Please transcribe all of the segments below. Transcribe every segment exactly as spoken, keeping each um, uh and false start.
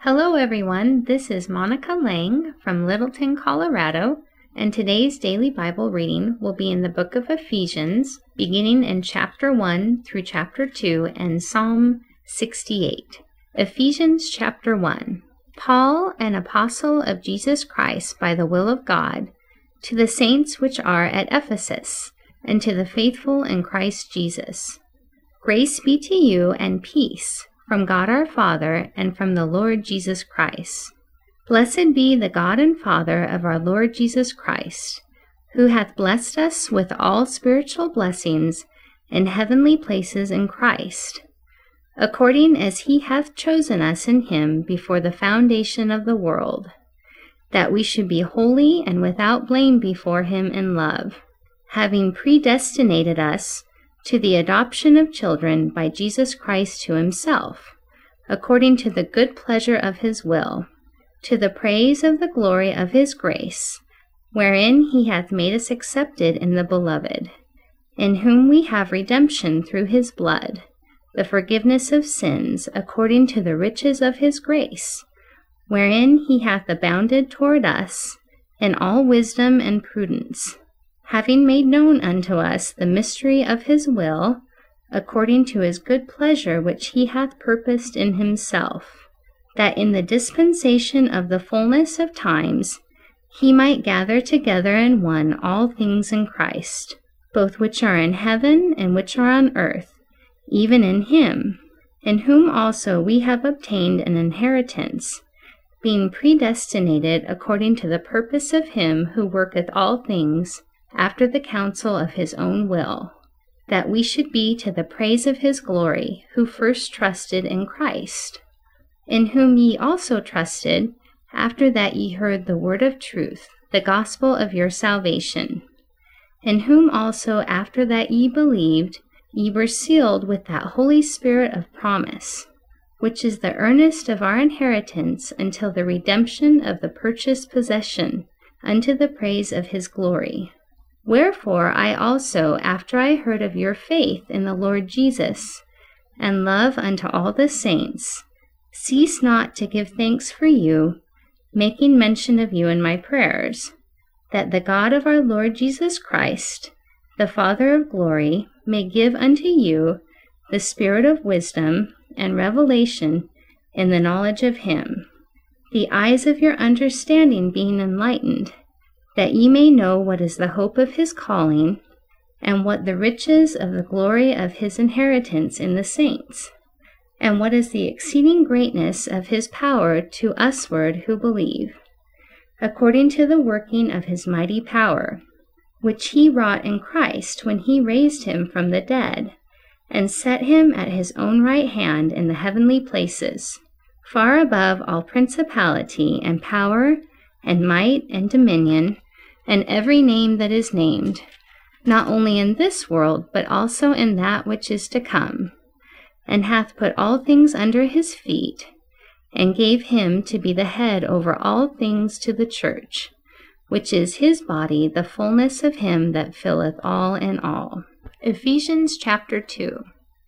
Hello everyone, this is Monica Lang from Littleton, Colorado, and today's daily Bible reading will be in the book of Ephesians, beginning in chapter one through chapter two and Psalm sixty-eight. Ephesians chapter one. Paul, an apostle of Jesus Christ by the will of God, to the saints which are at Ephesus, and to the faithful in Christ Jesus. Grace be to you and peace from God our Father, and from the Lord Jesus Christ. Blessed be the God and Father of our Lord Jesus Christ, who hath blessed us with all spiritual blessings in heavenly places in Christ, according as he hath chosen us in him before the foundation of the world, that we should be holy and without blame before him in love, having predestinated us to the adoption of children by Jesus Christ to himself, according to the good pleasure of his will, to the praise of the glory of his grace, wherein he hath made us accepted in the Beloved, in whom we have redemption through his blood, the forgiveness of sins, according to the riches of his grace, wherein he hath abounded toward us in all wisdom and prudence, having made known unto us the mystery of his will, according to his good pleasure which he hath purposed in himself, that in the dispensation of the fullness of times he might gather together in one all things in Christ, both which are in heaven and which are on earth, even in him, in whom also we have obtained an inheritance, being predestinated according to the purpose of him who worketh all things after the counsel of his own will, that we should be to the praise of his glory, who first trusted in Christ, in whom ye also trusted, after that ye heard the word of truth, the gospel of your salvation, in whom also after that ye believed, ye were sealed with that Holy Spirit of promise, which is the earnest of our inheritance until the redemption of the purchased possession, unto the praise of his glory. Wherefore I also, after I heard of your faith in the Lord Jesus, and love unto all the saints, cease not to give thanks for you, making mention of you in my prayers, that the God of our Lord Jesus Christ, the Father of glory, may give unto you the spirit of wisdom and revelation in the knowledge of him, the eyes of your understanding being enlightened, that ye may know what is the hope of his calling, and what the riches of the glory of his inheritance in the saints, and what is the exceeding greatness of his power to usward who believe, according to the working of his mighty power, which he wrought in Christ when he raised him from the dead, and set him at his own right hand in the heavenly places, far above all principality and power and might and dominion, and every name that is named, not only in this world, but also in that which is to come, and hath put all things under his feet, and gave him to be the head over all things to the church, which is his body, the fullness of him that filleth all in all. Ephesians chapter two.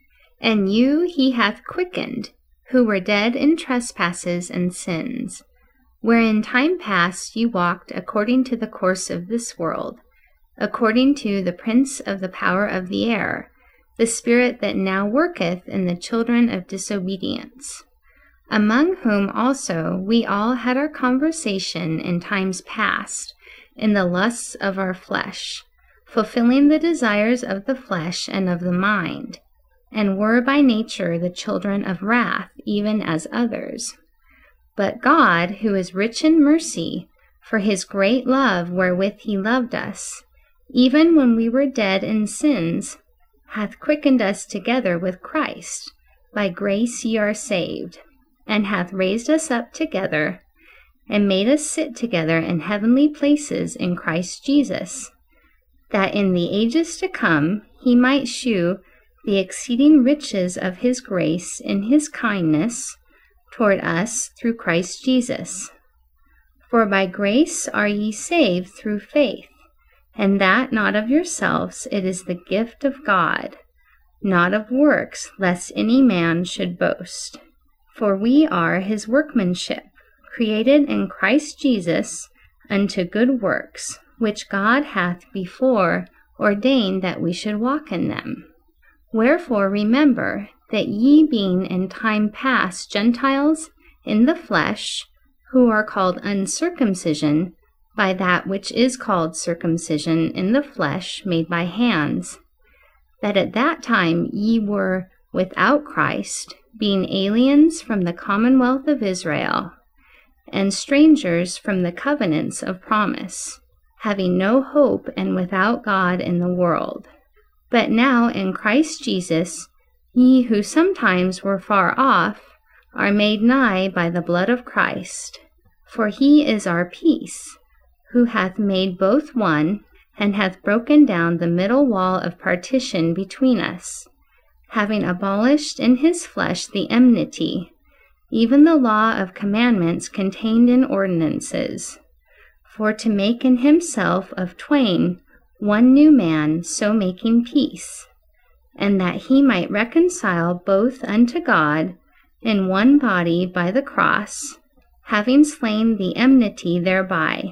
And you he hath quickened, who were dead in trespasses and sins, wherein time past ye walked according to the course of this world, according to the prince of the power of the air, the spirit that now worketh in the children of disobedience, among whom also we all had our conversation in times past, in the lusts of our flesh, fulfilling the desires of the flesh and of the mind, and were by nature the children of wrath, even as others. But God, who is rich in mercy, for his great love wherewith he loved us, even when we were dead in sins, hath quickened us together with Christ. By grace ye are saved, and hath raised us up together, and made us sit together in heavenly places in Christ Jesus, that in the ages to come he might shew the exceeding riches of his grace in his kindness toward us through Christ Jesus. For by grace are ye saved through faith, and that not of yourselves, it is the gift of God, not of works, lest any man should boast. For we are his workmanship, created in Christ Jesus unto good works, which God hath before ordained that we should walk in them. Wherefore remember that ye being in time past Gentiles in the flesh, who are called uncircumcision, by that which is called circumcision in the flesh made by hands, that at that time ye were without Christ, being aliens from the commonwealth of Israel, and strangers from the covenants of promise, having no hope and without God in the world. But now in Christ Jesus, ye who sometimes were far off are made nigh by the blood of Christ. For he is our peace, who hath made both one, and hath broken down the middle wall of partition between us, having abolished in his flesh the enmity, even the law of commandments contained in ordinances, for to make in himself of twain one new man, so making peace, and that he might reconcile both unto God in one body by the cross, having slain the enmity thereby,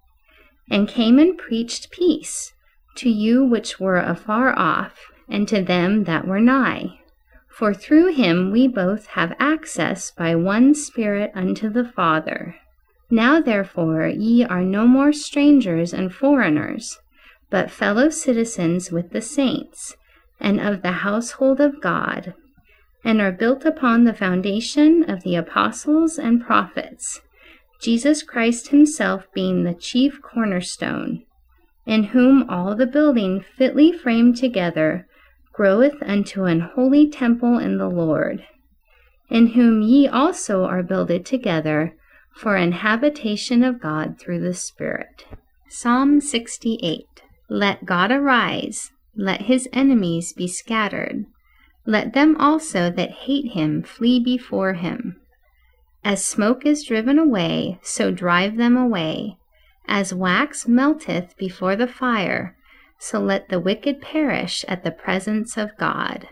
and came and preached peace to you which were afar off, and to them that were nigh. For through him we both have access by one Spirit unto the Father. Now therefore ye are no more strangers and foreigners, but fellow citizens with the saints, and of the household of God, and are built upon the foundation of the apostles and prophets, Jesus Christ himself being the chief cornerstone, in whom all the building fitly framed together groweth unto an holy temple in the Lord, in whom ye also are builded together for an habitation of God through the Spirit. Psalm sixty-eight. Let God arise, let his enemies be scattered. Let them also that hate him flee before him. As smoke is driven away, so drive them away. As wax melteth before the fire, so let the wicked perish at the presence of God.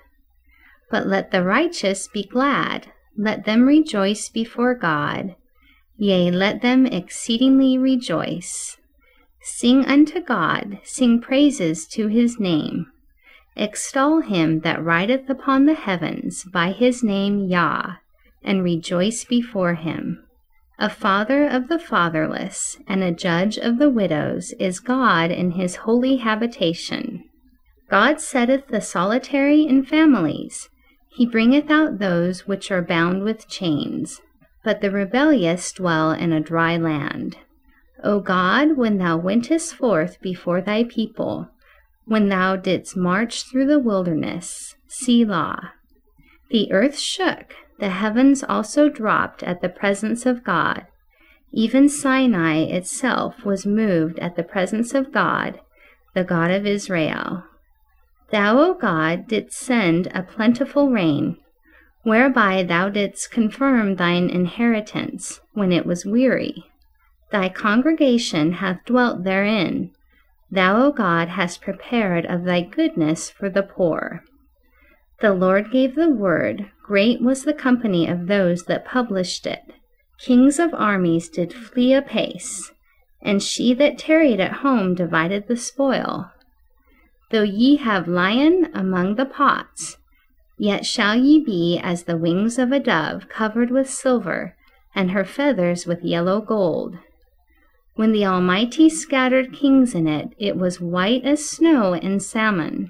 But let the righteous be glad, let them rejoice before God. Yea, let them exceedingly rejoice. Sing unto God, sing praises to his name. Extol him that rideth upon the heavens by his name Yah, and rejoice before him. A father of the fatherless, and a judge of the widows, is God in his holy habitation. God setteth the solitary in families. He bringeth out those which are bound with chains. But the rebellious dwell in a dry land. O God, when thou wentest forth before thy people, when thou didst march through the wilderness, Selah. The earth shook, the heavens also dropped at the presence of God. Even Sinai itself was moved at the presence of God, the God of Israel. Thou, O God, didst send a plentiful rain, whereby thou didst confirm thine inheritance when it was weary. Thy congregation hath dwelt therein. Thou, O God, hast prepared of thy goodness for the poor. The Lord gave the word, great was the company of those that published it. Kings of armies did flee apace, and she that tarried at home divided the spoil. Though ye have lion among the pots, yet shall ye be as the wings of a dove covered with silver, and her feathers with yellow gold. When the Almighty scattered kings in it, it was white as snow in salmon.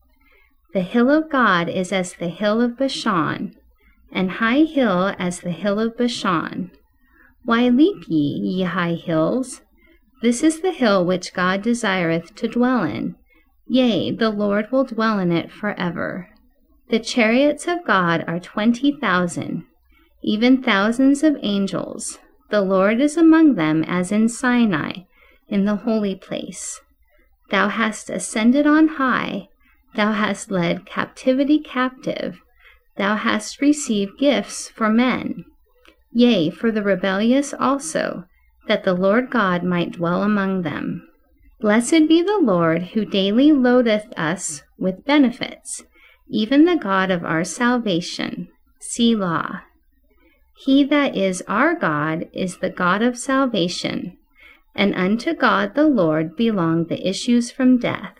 The hill of God is as the hill of Bashan, and high hill as the hill of Bashan. Why leap ye, ye high hills? This is the hill which God desireth to dwell in. Yea, the Lord will dwell in it forever. The chariots of God are twenty thousand, even thousands of angels. The Lord is among them as in Sinai, in the holy place. Thou hast ascended on high, thou hast led captivity captive, thou hast received gifts for men, yea, for the rebellious also, that the Lord God might dwell among them. Blessed be the Lord, who daily loadeth us with benefits, even the God of our salvation. Selah. He that is our God is the God of salvation, and unto God the Lord belong the issues from death.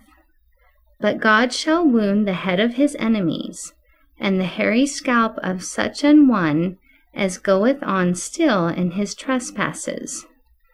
But God shall wound the head of his enemies, and the hairy scalp of such an one as goeth on still in his trespasses.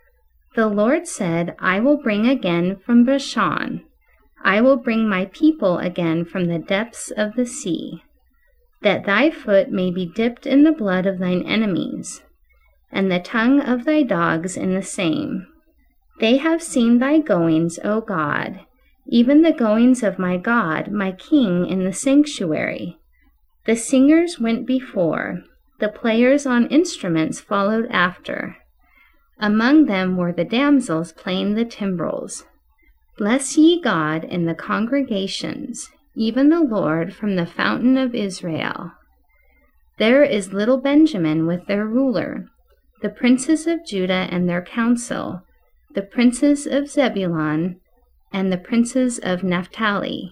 The Lord said, I will bring again from Bashan, I will bring my people again from the depths of the sea, that thy foot may be dipped in the blood of thine enemies, and the tongue of thy dogs in the same. They have seen thy goings, O God, even the goings of my God, my King, in the sanctuary. The singers went before, the players on instruments followed after. Among them were the damsels playing the timbrels. Bless ye God in the congregations, even the Lord from the fountain of Israel. There is little Benjamin with their ruler, the princes of Judah and their council, the princes of Zebulun, and the princes of Naphtali.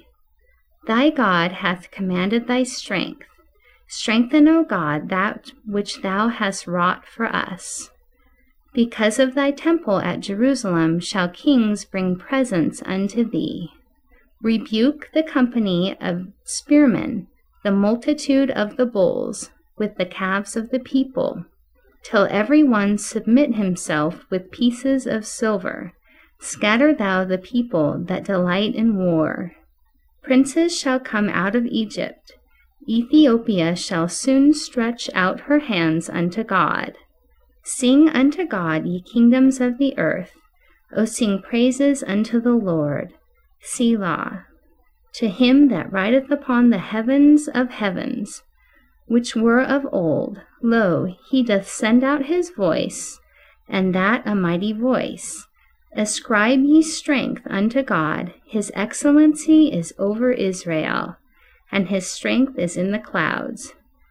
Thy God hath commanded thy strength. Strengthen, O God, that which thou hast wrought for us. Because of thy temple at Jerusalem shall kings bring presents unto thee. Rebuke the company of spearmen, the multitude of the bulls, with the calves of the people, till every one submit himself with pieces of silver. Scatter thou the people that delight in war. Princes shall come out of Egypt. Ethiopia shall soon stretch out her hands unto God. Sing unto God, ye kingdoms of the earth. O sing praises unto the Lord. Selah. To him that rideth upon the heavens of heavens, which were of old, lo, he doth send out his voice, and that a mighty voice. Ascribe ye strength unto God, his excellency is over Israel, and his strength is in the clouds.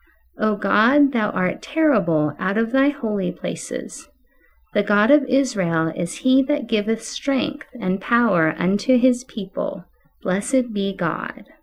O God, thou art terrible out of thy holy places. The God of Israel is he that giveth strength and power unto his people. Blessed be God.